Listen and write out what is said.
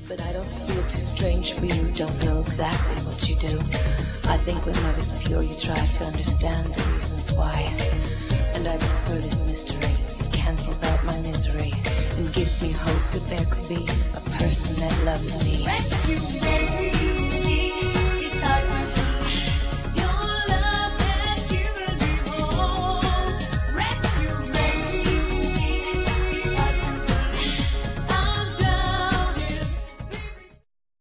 But I don't feel too strange for you, don't know exactly what you do. I think when love is pure, you try to understand the reasons why. And I prefer this mystery. It cancels out my misery and gives me hope that there could be a person that loves me. Rescue me.